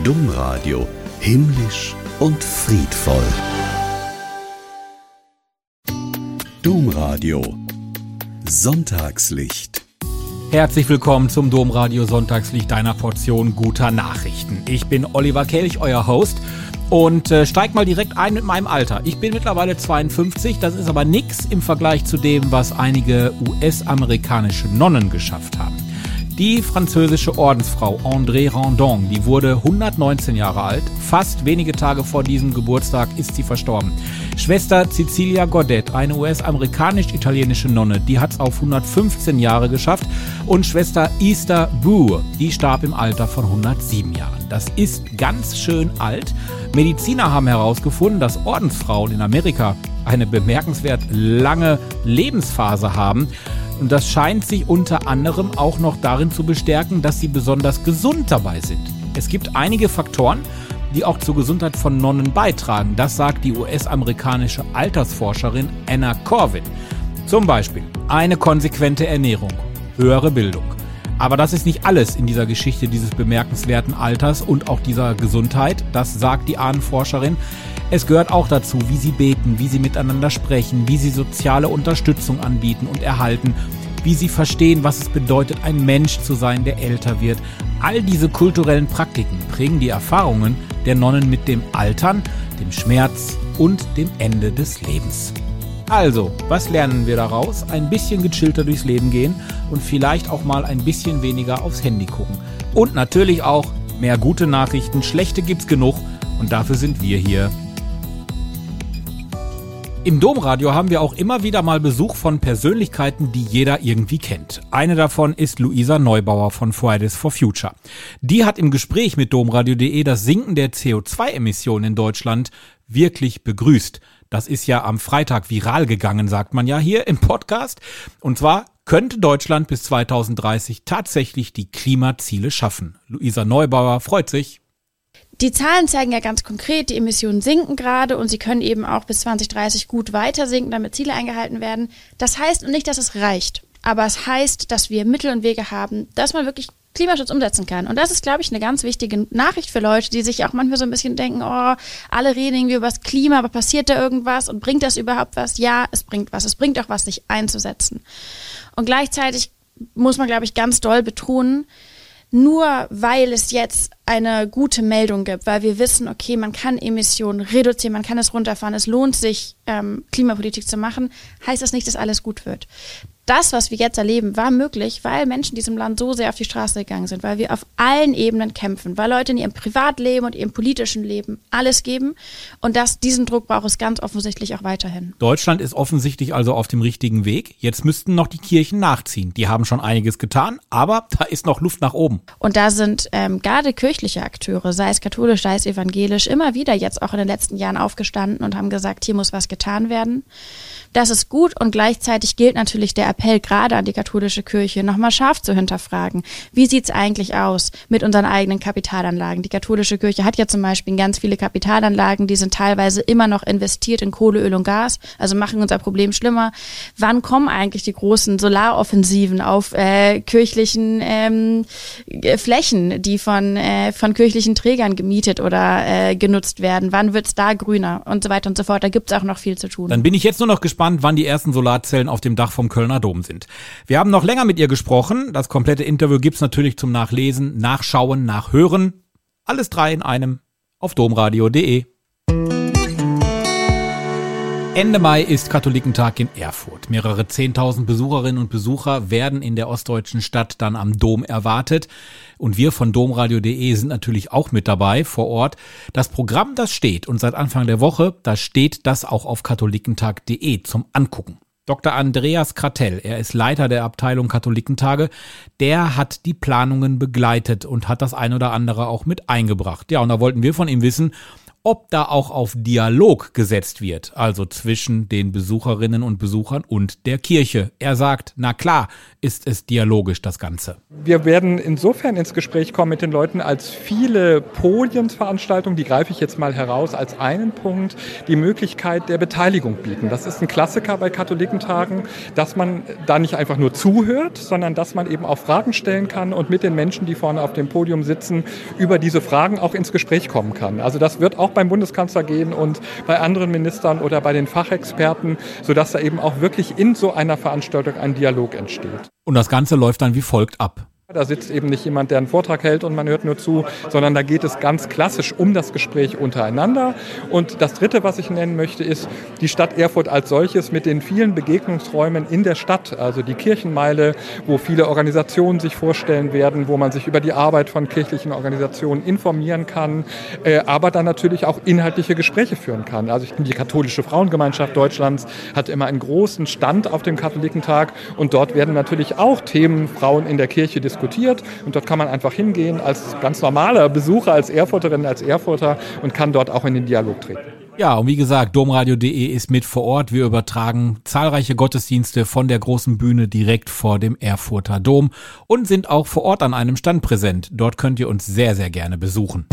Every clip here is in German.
Domradio. Himmlisch und friedvoll. Domradio. Sonntagslicht. Herzlich willkommen zum Domradio Sonntagslicht, deiner Portion guter Nachrichten. Ich bin Oliver Kelch, euer Host, und steig mal direkt ein mit meinem Alter. Ich bin mittlerweile 52, das ist aber nix im Vergleich zu dem, was einige US-amerikanische Nonnen geschafft haben. Die französische Ordensfrau Andrée Randon, die wurde 119 Jahre alt. Fast wenige Tage vor diesem Geburtstag ist sie verstorben. Schwester Cecilia Godet, eine US-amerikanisch-italienische Nonne, die hat es auf 115 Jahre geschafft. Und Schwester Esther Boer, die starb im Alter von 107 Jahren. Das ist ganz schön alt. Mediziner haben herausgefunden, dass Ordensfrauen in Amerika eine bemerkenswert lange Lebensphase haben. Und das scheint sich unter anderem auch noch darin zu bestärken, dass sie besonders gesund dabei sind. Es gibt einige Faktoren, die auch zur Gesundheit von Nonnen beitragen. Das sagt die US-amerikanische Altersforscherin Anna Corwin. Zum Beispiel eine konsequente Ernährung, höhere Bildung. Aber das ist nicht alles in dieser Geschichte dieses bemerkenswerten Alters und auch dieser Gesundheit. Das sagt die Ahnenforscherin. Es gehört auch dazu, wie sie beten, wie sie miteinander sprechen, wie sie soziale Unterstützung anbieten und erhalten, wie sie verstehen, was es bedeutet, ein Mensch zu sein, der älter wird. All diese kulturellen Praktiken prägen die Erfahrungen der Nonnen mit dem Altern, dem Schmerz und dem Ende des Lebens. Also, was lernen wir daraus? Ein bisschen gechillter durchs Leben gehen und vielleicht auch mal ein bisschen weniger aufs Handy gucken. Und natürlich auch mehr gute Nachrichten, schlechte gibt's genug und dafür sind wir hier. Im Domradio haben wir auch immer wieder mal Besuch von Persönlichkeiten, die jeder irgendwie kennt. Eine davon ist Luisa Neubauer von Fridays for Future. Die hat im Gespräch mit domradio.de das Sinken der CO2-Emissionen in Deutschland wirklich begrüßt. Das ist ja am Freitag viral gegangen, sagt man ja hier im Podcast. Und zwar könnte Deutschland bis 2030 tatsächlich die Klimaziele schaffen. Luisa Neubauer freut sich. Die Zahlen zeigen ja ganz konkret, die Emissionen sinken gerade und sie können eben auch bis 2030 gut weiter sinken, damit Ziele eingehalten werden. Das heißt nicht, dass es reicht, aber es heißt, dass wir Mittel und Wege haben, dass man wirklich Klimaschutz umsetzen kann. Und das ist, glaube ich, eine ganz wichtige Nachricht für Leute, die sich auch manchmal so ein bisschen denken, oh, alle reden irgendwie über das Klima, aber passiert da irgendwas und bringt das überhaupt was? Ja, es bringt was. Es bringt auch was, sich einzusetzen. Und gleichzeitig muss man, glaube ich, ganz doll betonen, nur weil es jetzt eine gute Meldung gibt, weil wir wissen, okay, man kann Emissionen reduzieren, man kann es runterfahren, es lohnt sich, Klimapolitik zu machen, heißt das nicht, dass alles gut wird. Das, was wir jetzt erleben, war möglich, weil Menschen in diesem Land so sehr auf die Straße gegangen sind, weil wir auf allen Ebenen kämpfen, weil Leute in ihrem Privatleben und ihrem politischen Leben alles geben und diesen Druck braucht es ganz offensichtlich auch weiterhin. Deutschland ist offensichtlich also auf dem richtigen Weg. Jetzt müssten noch die Kirchen nachziehen. Die haben schon einiges getan, aber da ist noch Luft nach oben. Und da sind gerade kirchliche Akteure, sei es katholisch, sei es evangelisch, immer wieder jetzt auch in den letzten Jahren aufgestanden und haben gesagt, hier muss was getan werden. Das ist gut und gleichzeitig gilt natürlich der Appell gerade an die katholische Kirche, nochmal scharf zu hinterfragen. Wie sieht's eigentlich aus mit unseren eigenen Kapitalanlagen? Die katholische Kirche hat ja zum Beispiel ganz viele Kapitalanlagen, die sind teilweise immer noch investiert in Kohle, Öl und Gas, also machen unser Problem schlimmer. Wann kommen eigentlich die großen Solaroffensiven auf kirchlichen Flächen, die von kirchlichen Trägern gemietet oder genutzt werden? Wann wird's da grüner und so weiter und so fort? Da gibt's auch noch viel zu tun. Dann bin ich jetzt nur noch gespannt, wann die ersten Solarzellen auf dem Dach vom Kölner Dom sind. Wir haben noch länger mit ihr gesprochen. Das komplette Interview gibt's natürlich zum Nachlesen, Nachschauen, Nachhören. Alles 3 in einem auf domradio.de. Ende Mai ist Katholikentag in Erfurt. Mehrere 10.000 Besucherinnen und Besucher werden in der ostdeutschen Stadt dann am Dom erwartet. Und wir von domradio.de sind natürlich auch mit dabei vor Ort. Das Programm, das steht und seit Anfang der Woche, da steht das auch auf katholikentag.de zum Angucken. Dr. Andreas Kratell, er ist Leiter der Abteilung Katholikentage, der hat die Planungen begleitet und hat das ein oder andere auch mit eingebracht. Ja, und da wollten wir von ihm wissen, ob da auch auf Dialog gesetzt wird, also zwischen den Besucherinnen und Besuchern und der Kirche. Er sagt, na klar, ist es dialogisch, das Ganze. Wir werden insofern ins Gespräch kommen mit den Leuten, als viele Podiumsveranstaltungen, die greife ich jetzt mal heraus als einen Punkt, die Möglichkeit der Beteiligung bieten. Das ist ein Klassiker bei Katholikentagen, dass man da nicht einfach nur zuhört, sondern dass man eben auch Fragen stellen kann und mit den Menschen, die vorne auf dem Podium sitzen, über diese Fragen auch ins Gespräch kommen kann. Also das wird auch beim Bundeskanzler gehen und bei anderen Ministern oder bei den Fachexperten, sodass da eben auch wirklich in so einer Veranstaltung ein Dialog entsteht. Und das Ganze läuft dann wie folgt ab. Da sitzt eben nicht jemand, der einen Vortrag hält und man hört nur zu, sondern da geht es ganz klassisch um das Gespräch untereinander. Und das Dritte, was ich nennen möchte, ist die Stadt Erfurt als solches mit den vielen Begegnungsräumen in der Stadt, also die Kirchenmeile, wo viele Organisationen sich vorstellen werden, wo man sich über die Arbeit von kirchlichen Organisationen informieren kann, aber dann natürlich auch inhaltliche Gespräche führen kann. Also die katholische Frauengemeinschaft Deutschlands hat immer einen großen Stand auf dem Katholikentag und dort werden natürlich auch Themen Frauen in der Kirche diskutiert. Und dort kann man einfach hingehen als ganz normaler Besucher, als Erfurterin, als Erfurter und kann dort auch in den Dialog treten. Ja, und wie gesagt, domradio.de ist mit vor Ort. Wir übertragen zahlreiche Gottesdienste von der großen Bühne direkt vor dem Erfurter Dom und sind auch vor Ort an einem Stand präsent. Dort könnt ihr uns sehr, sehr gerne besuchen.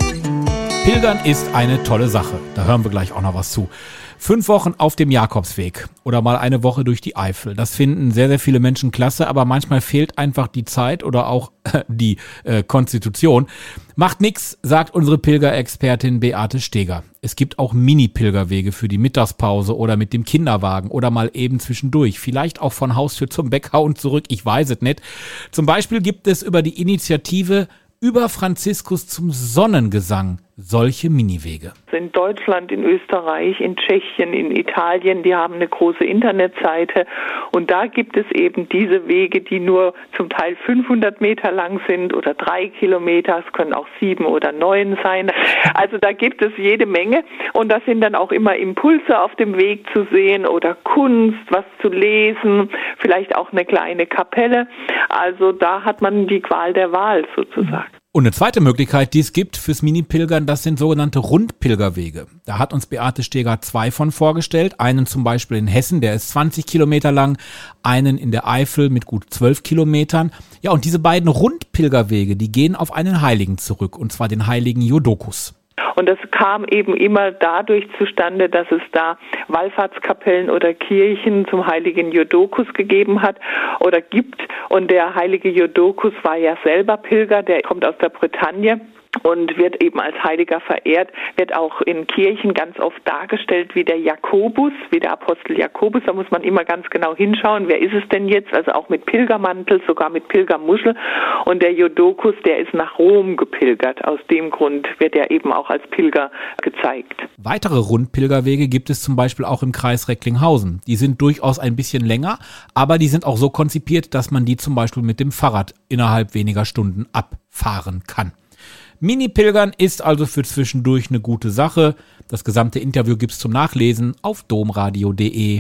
Pilgern ist eine tolle Sache. Da hören wir gleich auch noch was zu. 5 Wochen auf dem Jakobsweg oder mal eine Woche durch die Eifel. Das finden sehr, sehr viele Menschen klasse, aber manchmal fehlt einfach die Zeit oder auch die Konstitution. Macht nix, sagt unsere Pilgerexpertin Beate Steger. Es gibt auch Mini-Pilgerwege für die Mittagspause oder mit dem Kinderwagen oder mal eben zwischendurch. Vielleicht auch von Haustür zum Bäcker und zurück, ich weiß es nicht. Zum Beispiel gibt es über die Initiative Über Franziskus zum Sonnengesang solche Miniwege. In Deutschland, in Österreich, in Tschechien, in Italien, die haben eine große Internetseite und da gibt es eben diese Wege, die nur zum Teil 500 Meter lang sind oder 3 Kilometer, es können auch 7 oder 9 sein. Also da gibt es jede Menge und da sind dann auch immer Impulse auf dem Weg zu sehen oder Kunst, was zu lesen, vielleicht auch eine kleine Kapelle. Also da hat man die Qual der Wahl sozusagen. Und eine zweite Möglichkeit, die es gibt fürs Mini-Pilgern, das sind sogenannte Rundpilgerwege. Da hat uns Beate Steger 2 von vorgestellt. Einen zum Beispiel in Hessen, der ist 20 Kilometer lang, einen in der Eifel mit gut 12 Kilometern. Ja, und diese beiden Rundpilgerwege, die gehen auf einen Heiligen zurück, und zwar den heiligen Jodokus. Und das kam eben immer dadurch zustande, dass es da Wallfahrtskapellen oder Kirchen zum heiligen Jodokus gegeben hat oder gibt. Und der heilige Jodokus war ja selber Pilger, der kommt aus der Bretagne und wird eben als Heiliger verehrt, wird auch in Kirchen ganz oft dargestellt wie der Jakobus, wie der Apostel Jakobus. Da muss man immer ganz genau hinschauen, wer ist es denn jetzt? Also auch mit Pilgermantel, sogar mit Pilgermuschel. Und der Jodokus, der ist nach Rom gepilgert. Aus dem Grund wird er eben auch als Pilger gezeigt. Weitere Rundpilgerwege gibt es zum Beispiel auch im Kreis Recklinghausen. Die sind durchaus ein bisschen länger, aber die sind auch so konzipiert, dass man die zum Beispiel mit dem Fahrrad innerhalb weniger Stunden abfahren kann. Mini-Pilgern ist also für zwischendurch eine gute Sache. Das gesamte Interview gibt's zum Nachlesen auf domradio.de.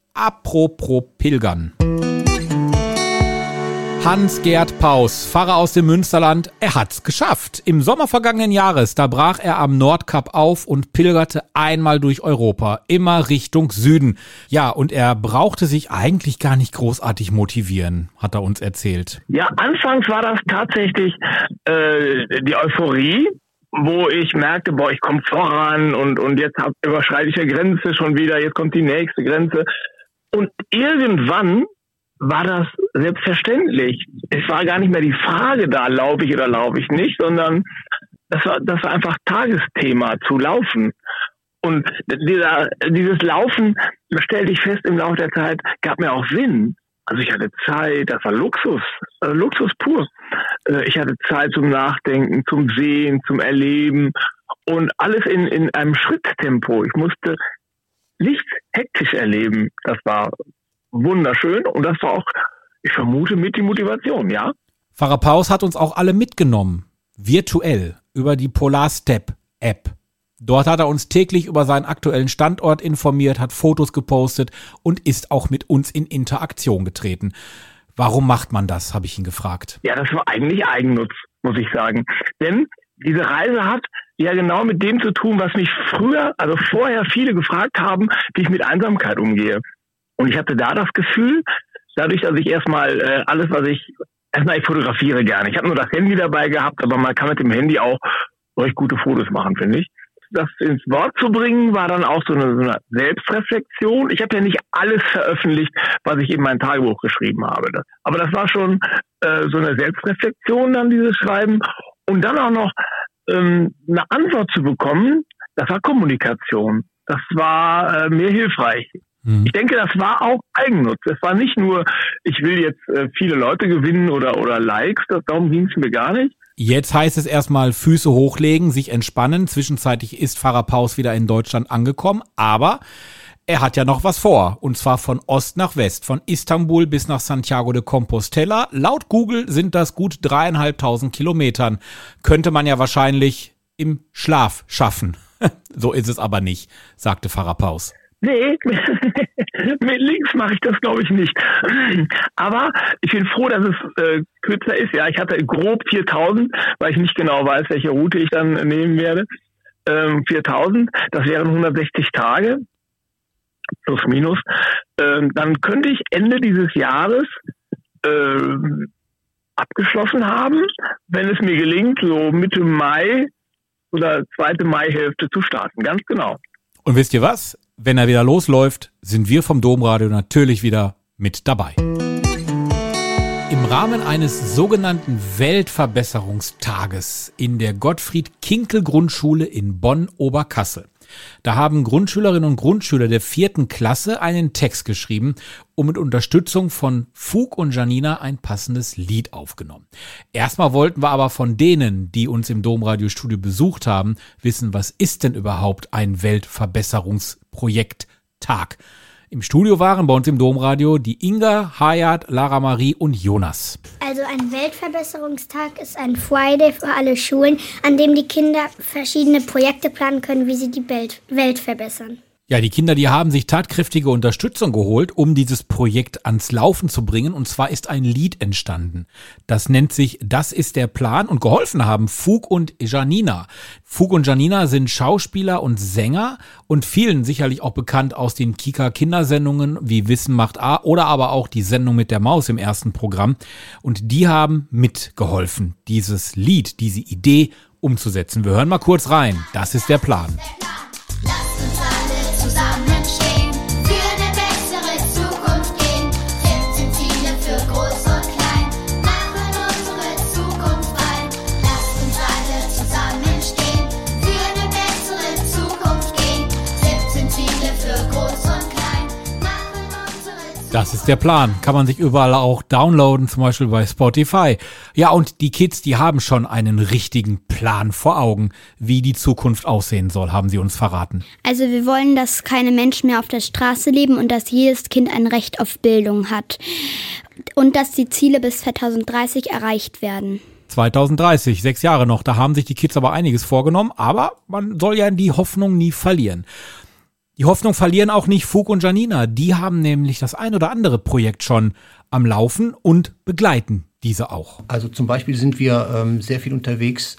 Apropos Pilgern. Hans-Gerd Paus, Pfarrer aus dem Münsterland, er hat's geschafft. Im Sommer vergangenen Jahres, da brach er am Nordkap auf und pilgerte einmal durch Europa, immer Richtung Süden. Ja, und er brauchte sich eigentlich gar nicht großartig motivieren, hat er uns erzählt. Ja, anfangs war das tatsächlich die Euphorie, wo ich merkte, ich komme voran und jetzt überschreite ich eine Grenze schon wieder, jetzt kommt die nächste Grenze. Und irgendwann war das selbstverständlich. Es war gar nicht mehr die Frage da, laufe ich oder laufe ich nicht, sondern das war einfach Tagesthema zu laufen. Und dieses Laufen, stellte ich fest im Laufe der Zeit, gab mir auch Sinn. Also ich hatte Zeit, das war Luxus pur. Ich hatte Zeit zum Nachdenken, zum Sehen, zum Erleben und alles in einem Schritttempo. Ich musste nichts hektisch erleben. Das war wunderschön und das war auch, ich vermute, mit die Motivation, ja. Pfarrer Paus hat uns auch alle mitgenommen, virtuell, über die Polarstep-App. Dort hat er uns täglich über seinen aktuellen Standort informiert, hat Fotos gepostet und ist auch mit uns in Interaktion getreten. Warum macht man das, habe ich ihn gefragt. Ja, das war eigentlich Eigennutz, muss ich sagen. Denn diese Reise hat ja genau mit dem zu tun, was mich vorher viele gefragt haben, wie ich mit Einsamkeit umgehe. Und ich hatte da das Gefühl, dadurch, dass ich erstmal ich fotografiere gerne. Ich habe nur das Handy dabei gehabt, aber man kann mit dem Handy auch recht gute Fotos machen, finde ich. Das ins Wort zu bringen, war dann auch so eine Selbstreflexion. Ich habe ja nicht alles veröffentlicht, was ich in mein Tagebuch geschrieben habe. Aber das war schon so eine Selbstreflexion, dann dieses Schreiben. Und dann auch noch eine Antwort zu bekommen, das war Kommunikation. Das war mir hilfreich. Ich denke, das war auch Eigennutz. Es war nicht nur, ich will jetzt viele Leute gewinnen oder Likes, darum ging es mir gar nicht. Jetzt heißt es erstmal Füße hochlegen, sich entspannen. Zwischenzeitlich ist Pfarrer Paus wieder in Deutschland angekommen, aber er hat ja noch was vor. Und zwar von Ost nach West, von Istanbul bis nach Santiago de Compostela. Laut Google sind das gut 3.500 Kilometern. Könnte man ja wahrscheinlich im Schlaf schaffen. So ist es aber nicht, sagte Pfarrer Paus. Nee, mit links mache ich das, glaube ich, nicht. Aber ich bin froh, dass es kürzer ist. Ja, ich hatte grob 4.000, weil ich nicht genau weiß, welche Route ich dann nehmen werde. 4.000, das wären 160 Tage, plus minus. Dann könnte ich Ende dieses Jahres abgeschlossen haben, wenn es mir gelingt, so Mitte Mai oder zweite Maihälfte zu starten. Ganz genau. Und wisst ihr was? Wenn er wieder losläuft, sind wir vom Domradio natürlich wieder mit dabei. Im Rahmen eines sogenannten Weltverbesserungstages in der Gottfried-Kinkel-Grundschule in Bonn-Oberkassel. Da haben Grundschülerinnen und Grundschüler der 4. Klasse einen Text geschrieben und mit Unterstützung von Fug und Janina ein passendes Lied aufgenommen. Erstmal wollten wir aber von denen, die uns im Domradiostudio besucht haben, wissen, was ist denn überhaupt ein Weltverbesserungsprojekt-Tag? Im Studio waren bei uns im Domradio die Inga, Hayat, Lara Marie und Jonas. Also ein Weltverbesserungstag ist ein Friday für alle Schulen, an dem die Kinder verschiedene Projekte planen können, wie sie die Welt verbessern. Ja, die Kinder, die haben sich tatkräftige Unterstützung geholt, um dieses Projekt ans Laufen zu bringen. Und zwar ist ein Lied entstanden. Das nennt sich Das ist der Plan und geholfen haben Fug und Janina. Fug und Janina sind Schauspieler und Sänger und vielen sicherlich auch bekannt aus den Kika-Kindersendungen wie Wissen macht A oder aber auch die Sendung mit der Maus im ersten Programm. Und die haben mitgeholfen, dieses Lied, diese Idee umzusetzen. Wir hören mal kurz rein. Das ist der Plan. Lasst uns alle zusammenstehen, für eine bessere Zukunft gehen. 17 Ziele für groß und klein, machen unsere Zukunft rein. Lasst uns alle zusammenstehen, für eine bessere Zukunft gehen. 17 Ziele für groß und klein, machen unsere Zukunft. Das ist der Plan. Kann man sich überall auch downloaden, zum Beispiel bei Spotify. Ja, und die Kids, die haben schon einen richtigen Plan vor Augen, wie die Zukunft aussehen soll, haben sie uns verraten. Also wir wollen, dass keine Menschen mehr auf der Straße leben und dass jedes Kind ein Recht auf Bildung hat. Und dass die Ziele bis 2030 erreicht werden. 2030, 6 Jahre noch, da haben sich die Kids aber einiges vorgenommen, aber man soll ja die Hoffnung nie verlieren. Die Hoffnung verlieren auch nicht Fug und Janina, die haben nämlich das ein oder andere Projekt schon am Laufen und begleiten diese auch. Also zum Beispiel sind wir sehr viel unterwegs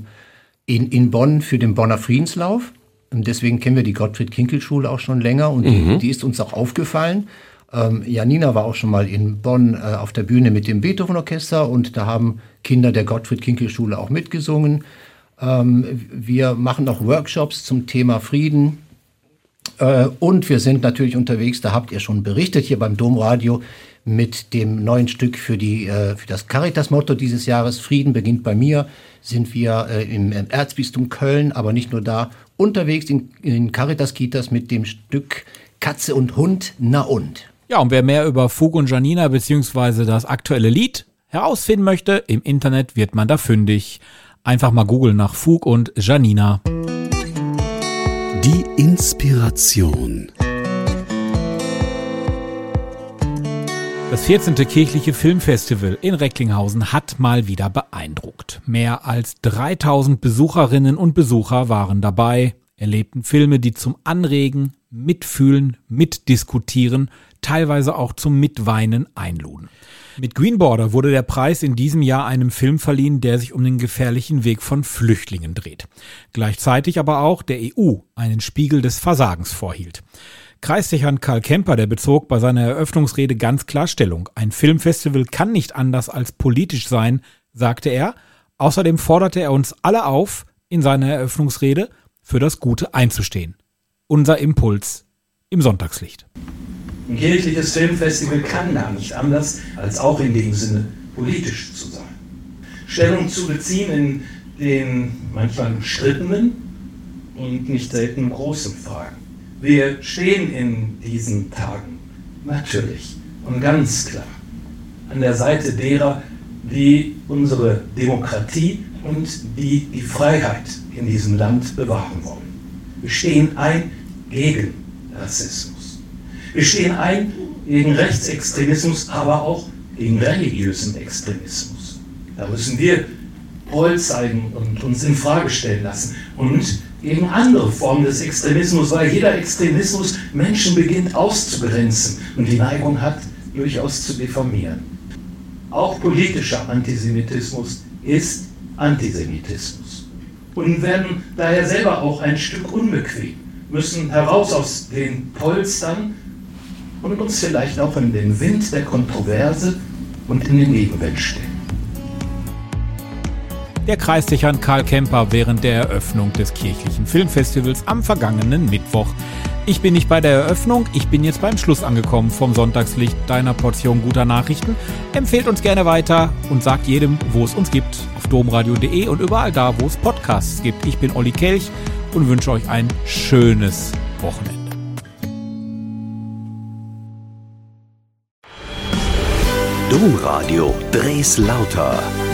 in Bonn für den Bonner Friedenslauf. Deswegen kennen wir die Gottfried-Kinkel-Schule auch schon länger und die ist uns auch aufgefallen. Janina war auch schon mal in Bonn auf der Bühne mit dem Beethoven-Orchester und da haben Kinder der Gottfried-Kinkel-Schule auch mitgesungen. Wir machen auch Workshops zum Thema Frieden. Und wir sind natürlich unterwegs, da habt ihr schon berichtet, hier beim Domradio mit dem neuen Stück für das Caritas-Motto dieses Jahres, Frieden beginnt bei mir, sind wir im Erzbistum Köln, aber nicht nur da, unterwegs in Caritas-Kitas mit dem Stück Katze und Hund, na und? Ja, und wer mehr über Fug und Janina bzw. das aktuelle Lied herausfinden möchte, im Internet wird man da fündig. Einfach mal googeln nach Fug und Janina. Die Inspiration. Das 14. kirchliche Filmfestival in Recklinghausen hat mal wieder beeindruckt. Mehr als 3000 Besucherinnen und Besucher waren dabei, erlebten Filme, die zum Anregen, Mitfühlen, Mitdiskutieren, teilweise auch zum Mitweinen einluden. Mit Green Border wurde der Preis in diesem Jahr einem Film verliehen, der sich um den gefährlichen Weg von Flüchtlingen dreht. Gleichzeitig aber auch der EU einen Spiegel des Versagens vorhielt. Kreisdechant Karl Kemper, der bezog bei seiner Eröffnungsrede ganz klar Stellung. Ein Filmfestival kann nicht anders als politisch sein, sagte er. Außerdem forderte er uns alle auf, in seiner Eröffnungsrede für das Gute einzustehen. Unser Impuls im Sonntagslicht. Ein kirchliches Filmfestival kann gar nicht anders, als auch in dem Sinne politisch zu sein. Stellung zu beziehen in den manchmal umstrittenen und nicht selten großen Fragen. Wir stehen in diesen Tagen natürlich und ganz klar an der Seite derer, die unsere Demokratie und die Freiheit in diesem Land bewahren wollen. Wir stehen ein gegen Rassismus. Wir stehen ein gegen Rechtsextremismus, aber auch gegen religiösen Extremismus. Da müssen wir Reue zeigen und uns in Frage stellen lassen. Und gegen andere Formen des Extremismus, weil jeder Extremismus Menschen beginnt auszugrenzen und die Neigung hat, durchaus zu diffamieren. Auch politischer Antisemitismus ist Antisemitismus. Und werden daher selber auch ein Stück unbequem, müssen heraus aus den Polstern und uns vielleicht auch in den Wind der Kontroverse und in den Gegenwind stellen. Der Kreisdechant Karl Kemper während der Eröffnung des kirchlichen Filmfestivals am vergangenen Mittwoch. Ich bin nicht bei der Eröffnung, ich bin jetzt beim Schluss angekommen vom Sonntagslicht, deiner Portion guter Nachrichten. Empfehlt uns gerne weiter und sagt jedem, wo es uns gibt, auf domradio.de und überall da, wo es Podcasts gibt. Ich bin Olli Kelch und wünsche euch ein schönes Wochenende. Domradio Dres Lauter.